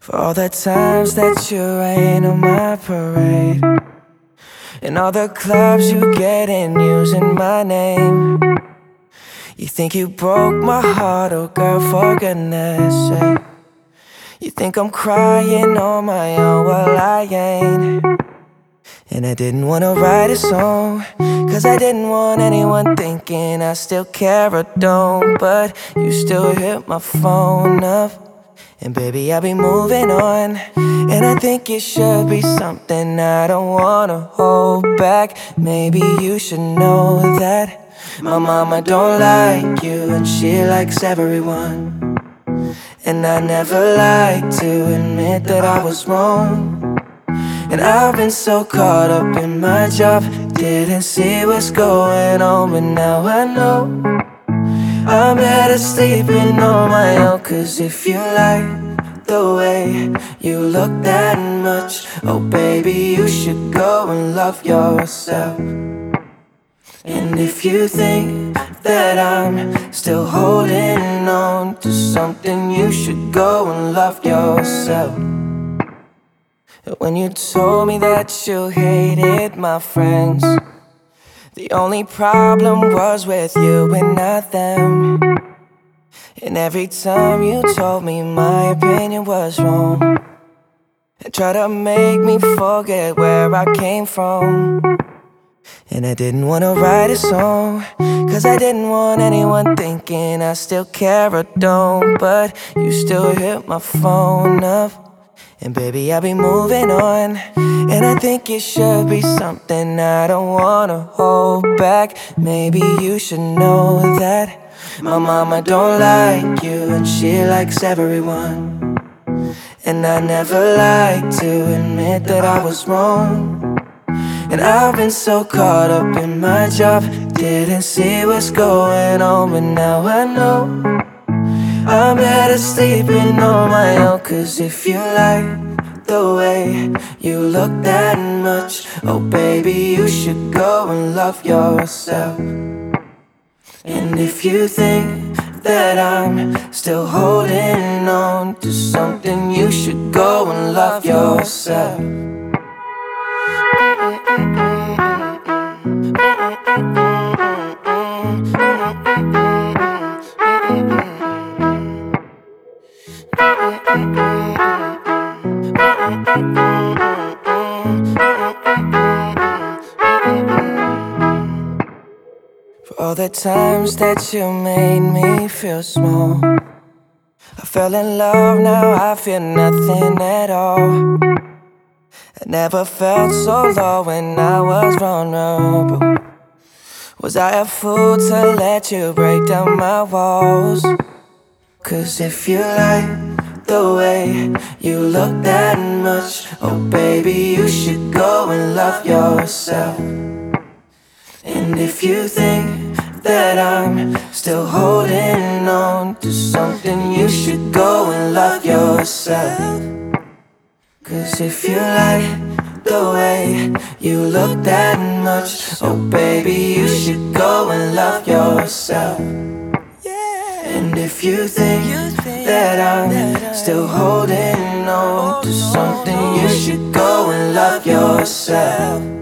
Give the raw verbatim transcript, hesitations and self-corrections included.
For all the times that you rain on my parade, and all the clubs you get in using my name. You think you broke my heart, oh girl, for goodness sake. You think I'm crying on my own, well I ain't. And I didn't wanna write a song, cause I didn't want anyone thinking I still care or don't. But you still hit my phone up, and baby, I'll be moving on. And I think it should be something I don't wanna hold back. Maybe you should know that my mama don't like you, and she likes everyone. And I never like to admit that I was wrong. And I've been so caught up in my job, didn't see what's going on. But now I know I'm better sleeping on my own. Cause if you like the way you look that much, oh baby, you should go and love yourself. And if you think that I'm still holding on to something, you should go and love yourself. When you told me that you hated my friends, the only problem was with you and not them. And every time you told me my opinion was wrong, and tried to make me forget where I came from. And I didn't wanna write a song, cause I didn't want anyone thinking I still care or don't. But you still hit my phone up, and baby, I'll be moving on. And I think it should be something I don't wanna hold back. Maybe you should know that my mama don't like you, and she likes everyone. And I never like to admit that I was wrong. And I've been so caught up in my job, didn't see what's going on. But now I know I'm better sleeping on my own. Cause if you like the way you look that much, oh baby, you should go and love yourself. And if you think that I'm still holding on to something, you should go and love yourself. For all the times that you made me feel small, I fell in love, now I feel nothing at all. I never felt so low when I was vulnerable. Was I a fool to let you break down my walls? Cause if you like the way you look that much, oh baby, you should go and love yourself. And if you think that I'm still holding on to something, you should go and love yourself. Cause if you like the way you look that much, oh baby, you should go and love yourself. And if you think that I'm still holding on to something, you should go and love yourself.